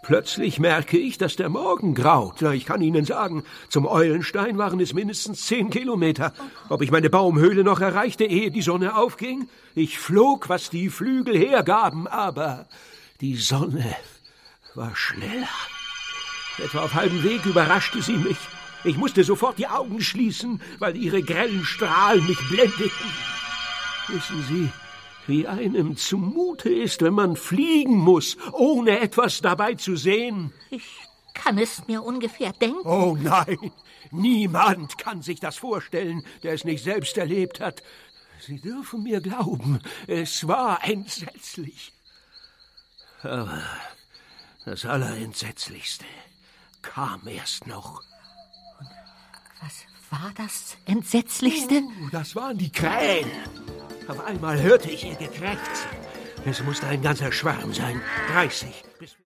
Plötzlich merke ich, dass der Morgen graut. Na, ich kann Ihnen sagen, zum Eulenstein waren es mindestens 10 Kilometer. Ob ich meine Baumhöhle noch erreichte, ehe die Sonne aufging? Ich flog, was die Flügel hergaben, aber die Sonne war schneller. Etwa auf halbem Weg überraschte sie mich. Ich musste sofort die Augen schließen, weil ihre grellen Strahlen mich blendeten. Wissen Sie, wie einem zumute ist, wenn man fliegen muss, ohne etwas dabei zu sehen? Ich kann es mir ungefähr denken. Oh nein, niemand kann sich das vorstellen, der es nicht selbst erlebt hat. Sie dürfen mir glauben, es war entsetzlich. Aber das Allerentsetzlichste kam erst noch. Was war das Entsetzlichste? Oh, das waren die Krähen. Auf einmal hörte ich ihr Gekrächzen. Es musste ein ganzer Schwarm sein. 30 bis